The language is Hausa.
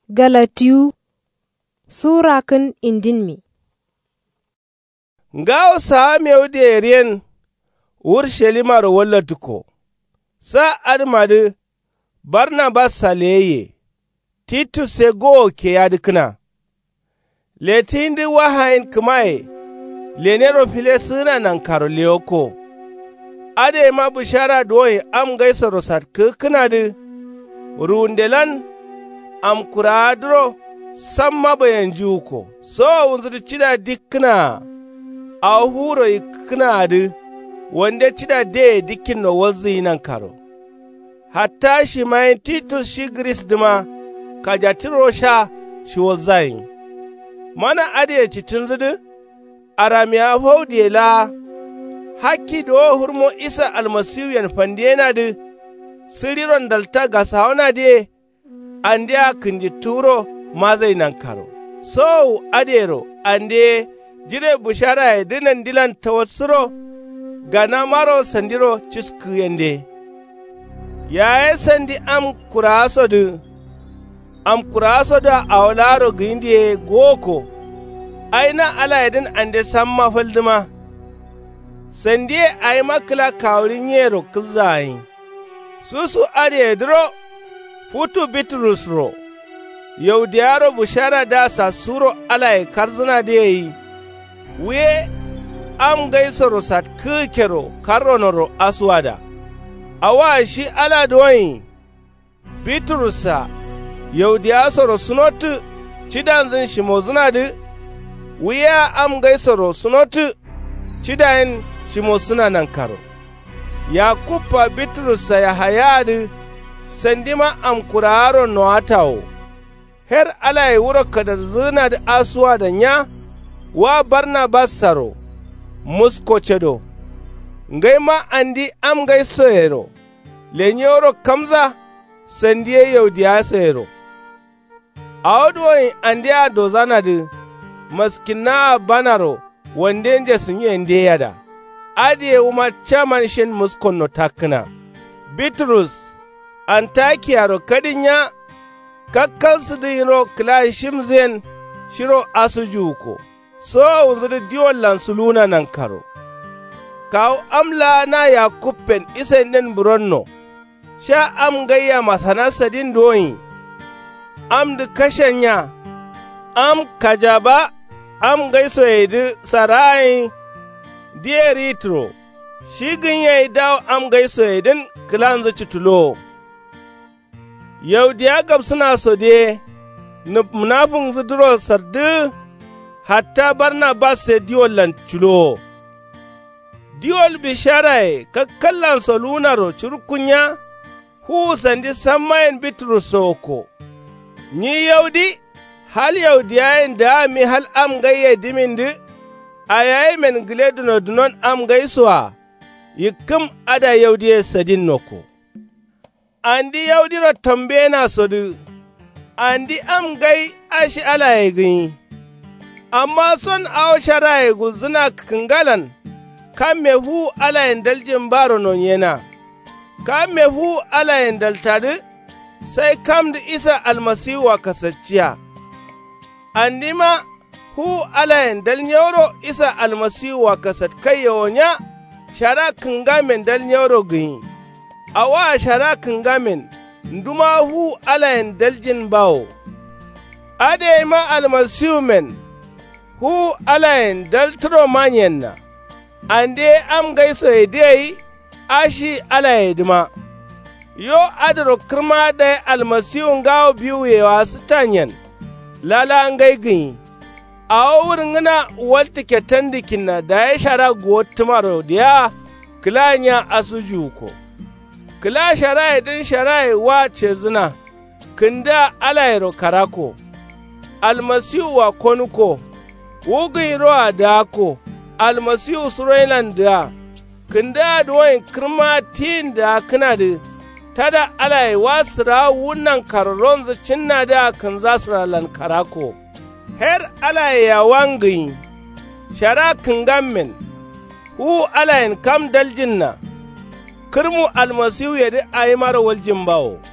Galatiyu Sura kin indinmi. Ngawo saameu derien Urshelimar wallatuko. Sa admadu Barnabas saleye. Titus sego ke yadikna. Letindi wahain kumae. Lenero file suna nan karoleoko. Ade ma bishara doyi am gaisa rosat kukunadu. Rundelan am kuradro samma bayan juko. So unzuri cida dikna. A huro iknadu. Wanda cida de dikin no wazi nan karo. Hatta shi mai Titus shi Gris dima kajatiro sha shi wazayin. Mana ade cikin zudu, aramiya faudiye la, haki do hurmo isa almasiyu yan fandiyena du, siriron dalta ga sauna de, ande a kinji turo mazai nan karo. So adero, ande jire bushara ya dinan dilan tawatsuro, gana maro sandiro cisku yande. Yaye sandi am kuraso du, am kuraso da awlaro gindiye goko, aina alayedin ande samma falduma, sandiye ay makla kawrin yero kilzayin, susu ade dro, futu Bitrus ro, yau diyaro bushara da sasuro alaye karzuna da yi, we am gaisaro sat kikero karronoro aswada, awa shi ala doyin, Bitrusa, yau diyasoro sunotu cidanzin shimozuna da, wiya am gaisaro sunotu cidayin shimosuna nan karo. Ya kufa Bitrusa ya hayadu, sandima am kuraro noatawo, her ala ya wuro kadar zina da asuwa da nya, wa Barnabas saro, musko cedo, ngai ma andi am gaiso yero, lenyoro kamza, sandiye yau diyasa yero. A wadwoyin andi a dozana da maskina banaro wanda nje sun yi inde yada, adiye wuma chaman shin muskon no takna. Bitrus, Antakiya ro kadinya, kakkal su dino kila shimzen shiro asujuko, so wunzuri diwon lansuluna nan karo. Kawo amla na Yakuben isa nin buronno, sha am gayya masanasa din doyin, am da kashanya, am kajaba, am gaiso yaidu sarayin dieritro, shigin yayi dawo am gaiso yaidin kilan zuci tulo. Yau diya gab suna so de, munafin zuduro sardu, hatta Barnabas sai diwol lanculo. Diwol bisharai kakkallan solunaro curkunya, hu sandi sammayin Bitrus soko. Ni yaudi, hal yaudi yayin da mi hal am gayye dimindi, a yayi men gile dunon am gaisuwa, yikim ada yaudi ya sadin noko. Andi yaudi ro tambe na sodu, andi am gai ashi ala ya gini, amma son awo shara ya guzuna kangalan, kan me hu ala yin daljin baro non yana, kan me hu ala yin daltadu, sai kam da isa almasiwa kasacciya. Andi ma hu ala yin dalnyoro isa almasiwa kasat kai yawonya, shara kangamen dalnyoro gini. Awa shara kangamen, nduma hu ala yin daljin bawo. Ade ma almasiwu men, hu ala yin daltro manyan na. Ande am gaiso dai ashi ala yedima. Yo adaro kirma da almasiyun gawo biyu yewa su tanyan, lala an gaigin. A wurin ngana walta ketan dikin na da ya shara guwa tumaro da ya kilanya asujuko. Kila shara din shara wa ce zina, kinda ala yero karako, almasiyu wa konuko, wugin roa da ako, almasiyu surailan da, kinda duwayin kirma tin da kana da, tada alai wasira wunan karron zucin na da kan zasira lan karako. Her alai ya wangin, shara kingamin, hu alayin kam daljin na, kirmu almasiyu ya di a yi mara waljin bawo.